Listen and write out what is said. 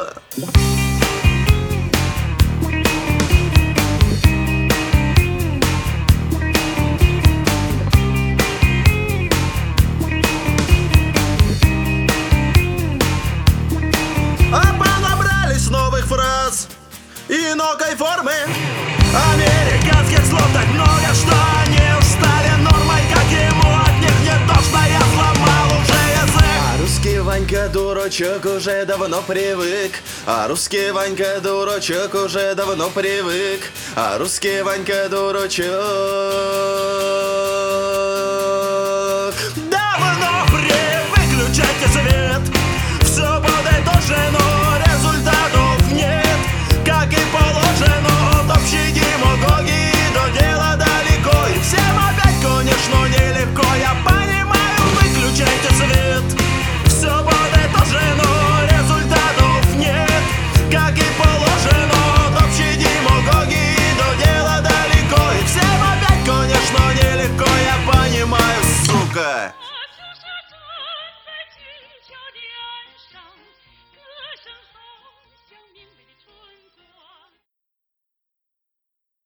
Понабрались новых фраз и инокой формы американских слов так много, что они стали нормой. Как ему от них не тошно, я сломал уже язык. А русский Ванька дурачок уже давно привык. А русский Ванька дурачок уже давно привык. А русский Ванька дурачок